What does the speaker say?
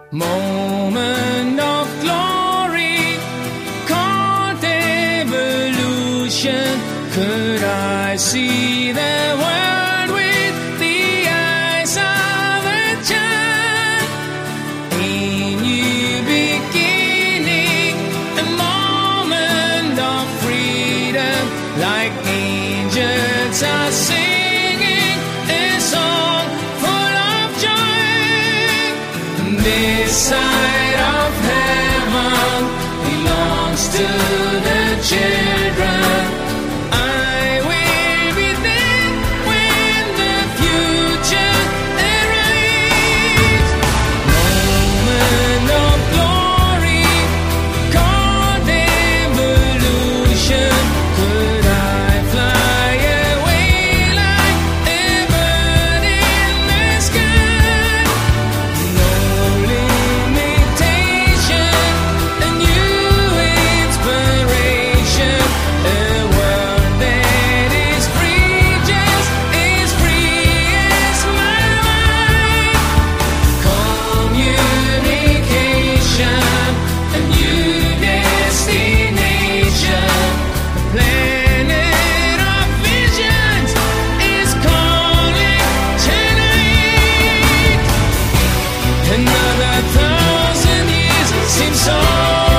Moment of glory, called evolution. Could I see the world with the eyes of a child? A new beginning, a moment of freedom, like angels are singing a song full of joy. This side of heaven belongs to the children. I will be there when the future arrives. Moment of glory, called evolution. Could I fly away like a bird in the sky? No limitation, a new inspiration, a world that is free, just as free as my mind. Communication, a new destination, a planet of visions is calling tonight. Another 1,000 years seems so